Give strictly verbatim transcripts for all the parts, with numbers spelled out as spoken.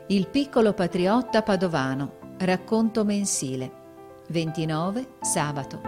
Il piccolo patriotta padovano, racconto mensile, ventinove sabato.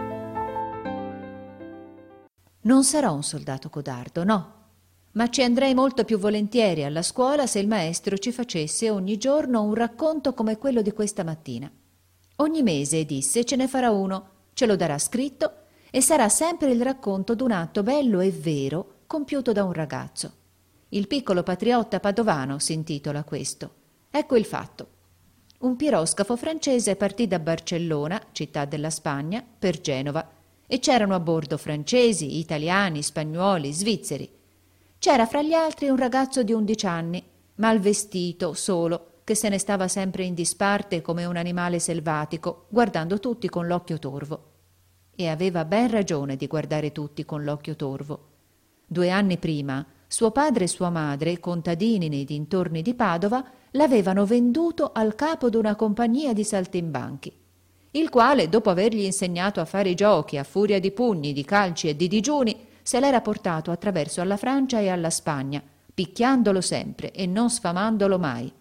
Non sarò un soldato codardo, no, ma ci andrei molto più volentieri alla scuola se il maestro ci facesse ogni giorno un racconto come quello di questa mattina. Ogni mese, disse, ce ne farà uno, ce lo darà scritto e sarà sempre il racconto d'un atto bello e vero compiuto da un ragazzo. Il piccolo patriotta padovano si intitola questo. Ecco il fatto. Un piroscafo francese partì da Barcellona, città della Spagna, per Genova, e c'erano a bordo francesi, italiani, spagnoli, svizzeri. C'era fra gli altri un ragazzo di undici anni, mal vestito, solo, che se ne stava sempre in disparte come un animale selvatico, guardando tutti con l'occhio torvo. E aveva ben ragione di guardare tutti con l'occhio torvo. Due anni prima, suo padre e sua madre, contadini nei dintorni di Padova, l'avevano venduto al capo d'una compagnia di saltimbanchi, il quale, dopo avergli insegnato a fare i giochi a furia di pugni, di calci e di digiuni, se l'era portato attraverso alla Francia e alla Spagna, picchiandolo sempre e non sfamandolo mai.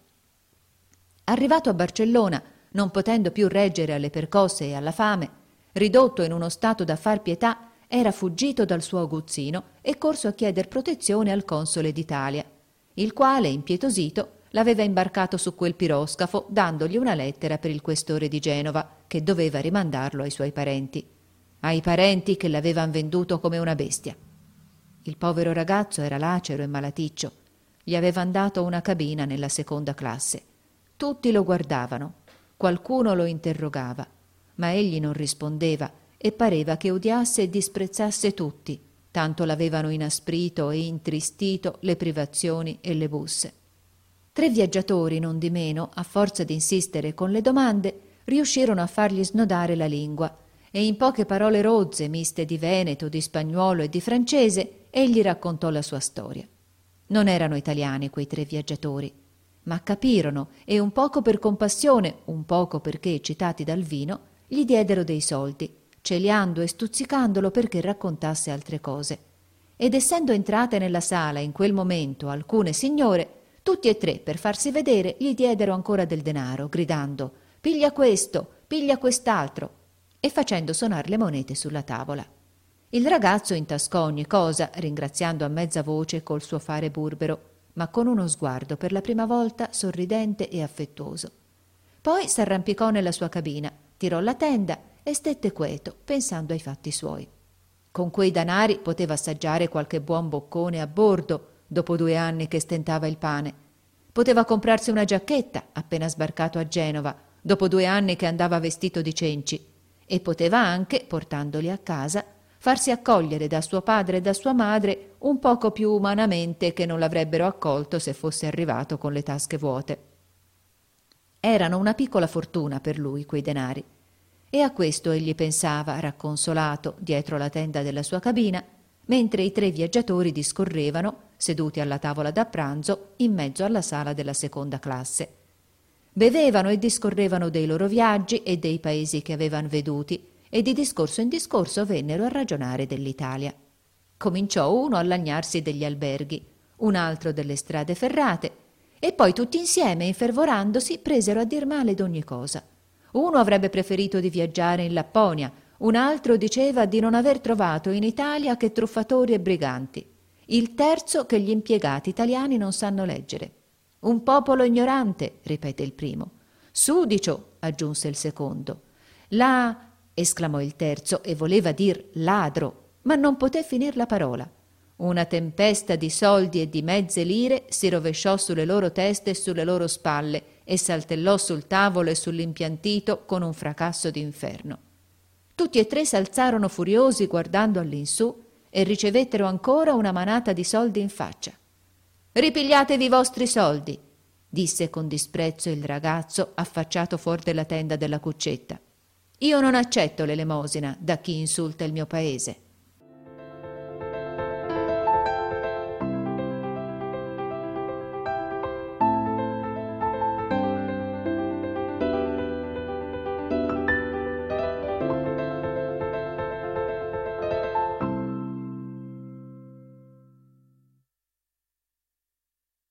Arrivato a Barcellona, non potendo più reggere alle percosse e alla fame, ridotto in uno stato da far pietà, era fuggito dal suo aguzzino e corso a chieder protezione al console d'Italia, il quale, impietosito, l'aveva imbarcato su quel piroscafo, dandogli una lettera per il questore di Genova, che doveva rimandarlo ai suoi parenti, ai parenti che l'avevano venduto come una bestia. Il povero ragazzo era lacero e malaticcio, gli avevan dato una cabina nella seconda classe. Tutti lo guardavano, qualcuno lo interrogava, ma egli non rispondeva e pareva che odiasse e disprezzasse tutti, tanto l'avevano inasprito e intristito le privazioni e le busse. Tre viaggiatori, non di meno, a forza di insistere con le domande, riuscirono a fargli snodare la lingua e in poche parole rozze, miste di veneto, di spagnuolo e di francese, egli raccontò la sua storia. Non erano italiani quei tre viaggiatori, ma capirono e un poco per compassione, un poco perché eccitati dal vino, gli diedero dei soldi, celiando e stuzzicandolo perché raccontasse altre cose. Ed essendo entrate nella sala in quel momento alcune signore, tutti e tre, per farsi vedere, gli diedero ancora del denaro, gridando «Piglia questo, piglia quest'altro!» e facendo sonar le monete sulla tavola. Il ragazzo intascò ogni cosa, ringraziando a mezza voce col suo fare burbero, ma con uno sguardo per la prima volta sorridente e affettuoso. Poi s'arrampicò nella sua cabina, tirò la tenda e stette queto, pensando ai fatti suoi. Con quei danari poteva assaggiare qualche buon boccone a bordo, dopo due anni che stentava il pane. Poteva comprarsi una giacchetta, appena sbarcato a Genova, dopo due anni che andava vestito di cenci, e poteva anche, portandoli a casa, farsi accogliere da suo padre e da sua madre un poco più umanamente che non l'avrebbero accolto se fosse arrivato con le tasche vuote. Erano una piccola fortuna per lui quei denari, e a questo egli pensava, racconsolato, dietro la tenda della sua cabina, mentre i tre viaggiatori discorrevano, seduti alla tavola da pranzo, in mezzo alla sala della seconda classe. Bevevano e discorrevano dei loro viaggi e dei paesi che avevano veduti, e di discorso in discorso vennero a ragionare dell'Italia. Cominciò uno a lagnarsi degli alberghi, un altro delle strade ferrate, e poi tutti insieme, infervorandosi, presero a dir male d'ogni cosa. Uno avrebbe preferito di viaggiare in Lapponia, un altro diceva di non aver trovato in Italia che truffatori e briganti, il terzo che gli impiegati italiani non sanno leggere. Un popolo ignorante, ripete il primo. Sudicio, aggiunse il secondo. La... esclamò il terzo e voleva dir ladro, ma non poté finir la parola. Una tempesta di soldi e di mezze lire si rovesciò sulle loro teste e sulle loro spalle e saltellò sul tavolo e sull'impiantito con un fracasso d'inferno. Tutti e tre s'alzarono furiosi guardando all'insù e ricevettero ancora una manata di soldi in faccia. «Ripigliatevi i vostri soldi», disse con disprezzo il ragazzo affacciato fuor della tenda della cuccetta. «Io non accetto l'elemosina da chi insulta il mio paese».